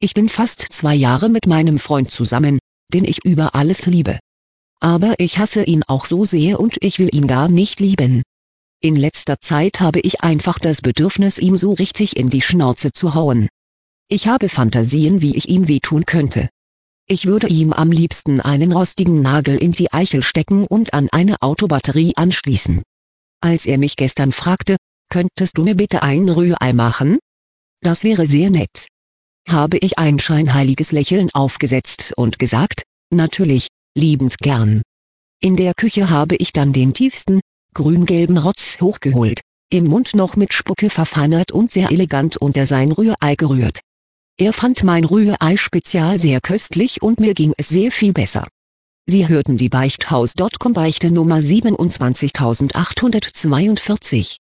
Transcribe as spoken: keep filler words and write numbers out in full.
Ich bin fast zwei Jahre mit meinem Freund zusammen, den ich über alles liebe. Aber ich hasse ihn auch so sehr und ich will ihn gar nicht lieben. In letzter Zeit habe ich einfach das Bedürfnis, ihm so richtig in die Schnauze zu hauen. Ich habe Fantasien, wie ich ihm wehtun könnte. Ich würde ihm am liebsten einen rostigen Nagel in die Eichel stecken und an eine Autobatterie anschließen. Als er mich gestern fragte, könntest du mir bitte ein Rührei machen? Das wäre sehr nett. Habe ich ein scheinheiliges Lächeln aufgesetzt und gesagt, natürlich, liebend gern. In der Küche habe ich dann den tiefsten, grün-gelben Rotz hochgeholt, im Mund noch mit Spucke verfeinert und sehr elegant unter sein Rührei gerührt. Er fand mein Rührei-Spezial sehr köstlich und mir ging es sehr viel besser. Sie hörten die Beichthaus Punkt com Beichte Nummer siebenundzwanzigtausendachthundertzweiundvierzig.